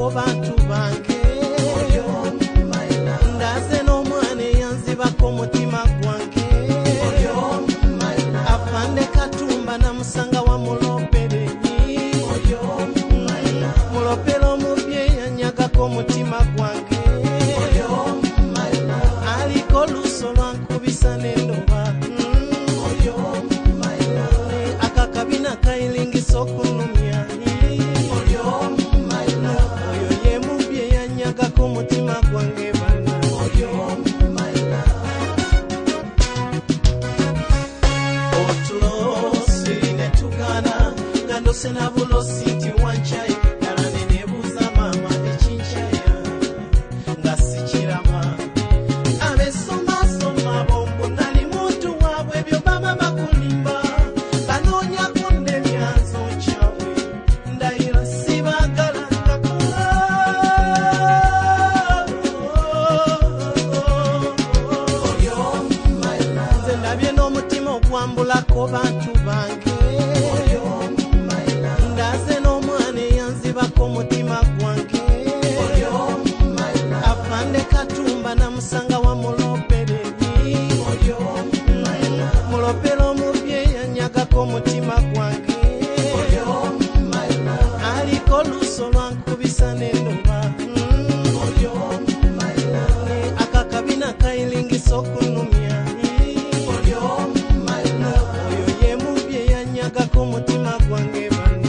ko bantu bange ndaze n'omwana eyanzibako mutima gwange afande Katumba namusanga wa mulopere mulopere omubye yanyagako mutima gwange aliko luso lwankubisa n'endoba akakabina kayilingisa okunumya oyo ye mubye yanyagako mutima gwange bana otulo sirine tugana nga ndose na bulosi nti wanchayi dalane nebuuza mama ekinchaya nga sikirama abesomasoma bombo nali muntu waabwe ebyo baba bakulimba banoonya kunde byanzo kyabwe ndayira sibagala ngakola nze ndabye n'omutima ogwambulako bantu bange ndaze n'omwana eyanzibako mutima gwange afande Katumba namusanga wa mulopere mulopere omubye yanyagako mutima gwange aliko luso lwankubisa n'endoba akakabina kayilingisa okunumya oyo ye mubye yanyagako mutima gwange bana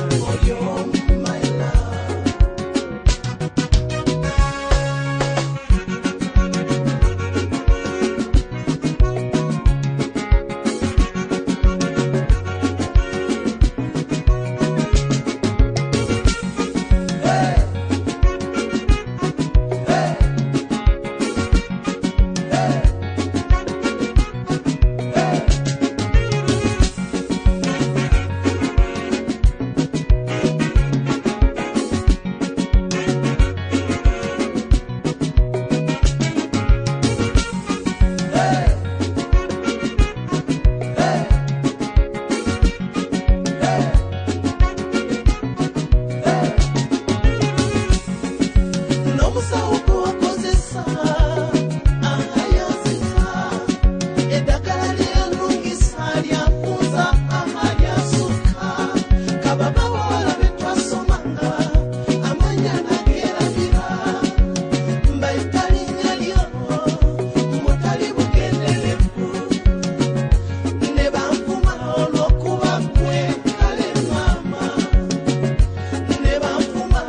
n'omusawo gwe wakozesa ahayazika eddagala lyanungisa lyanfunza lyasuka kababa wala betwasomanga amanya nagerabira mbayita linnya lyo mutali bugenderevu ne banvuma olw'okuba gwe kale mama ne banvuma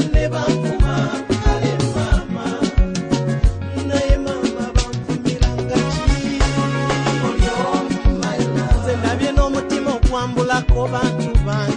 kale mama naye mama banvumiranga ki nze ndabye n'omutima ogwambulako bantu bange